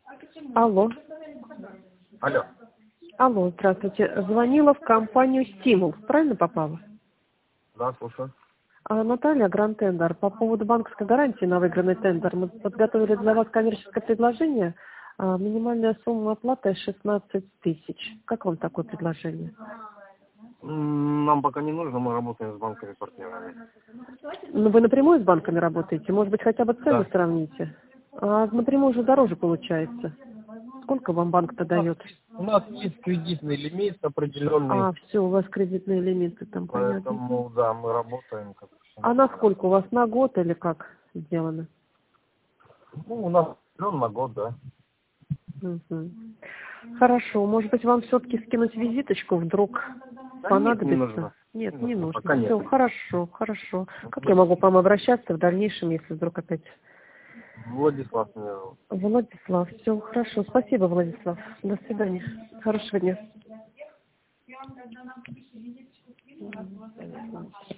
Алло. Алло. Алло, здравствуйте. Звонила в компанию «Стимул». Правильно попала? Да, слушаю. Наталья, Гранд-тендер. По поводу банковской гарантии на выигранный тендер. Мы подготовили для вас коммерческое предложение. Минимальная сумма оплаты 16 тысяч. Как вам такое предложение? Нам пока не нужно, мы работаем с банками-партнерами. Ну, вы напрямую с банками работаете? Может быть, хотя бы цены Да. сравните? Напрямую уже дороже получается. Сколько вам банк-то дает? У нас есть кредитный лимит определенный, Все, у вас кредитные лимиты там, понятно. поэтому, да, мы работаем как все На нормально. сколько у вас? На год или как сделано? Ну, у нас на год, да. Мгм. Хорошо, может быть, вам все-таки скинуть визиточку, вдруг Да нет, не понадобится? нужно. Нет, не Не нужно, нужно. пока нет. Все, хорошо, хорошо. Как я могу к вам обращаться в дальнейшем, если вдруг опять... Владислав меня зовут. Владислав, все, хорошо. Спасибо, Владислав. До свидания. Хорошего дня.